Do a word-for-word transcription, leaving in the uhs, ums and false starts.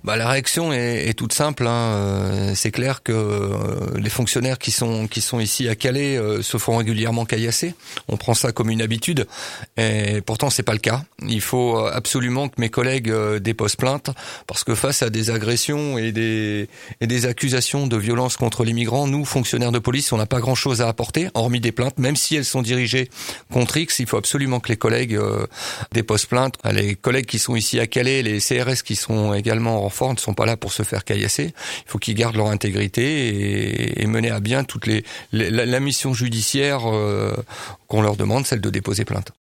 Bah, la réaction est, est toute simple. Hein. Euh, c'est clair que euh, les fonctionnaires qui sont qui sont ici à Calais euh, se font régulièrement caillasser. On prend ça comme une habitude, et pourtant c'est pas le cas. Il faut absolument que mes collègues euh, déposent plainte, parce que face à des agressions et des et des accusations de violence contre les migrants, nous fonctionnaires de police, on n'a pas grand-chose à apporter, hormis des plaintes, même si elles sont dirigées contre X. Il faut absolument que les collègues euh, déposent plainte. Les collègues qui sont ici à Calais, les C R S qui sont également en renfort, ne sont pas là pour se faire caillasser. Il faut qu'ils gardent leur intégrité et, et mener à bien toute les, les la, la mission judiciaire euh, qu'on leur demande, celle de déposer plainte.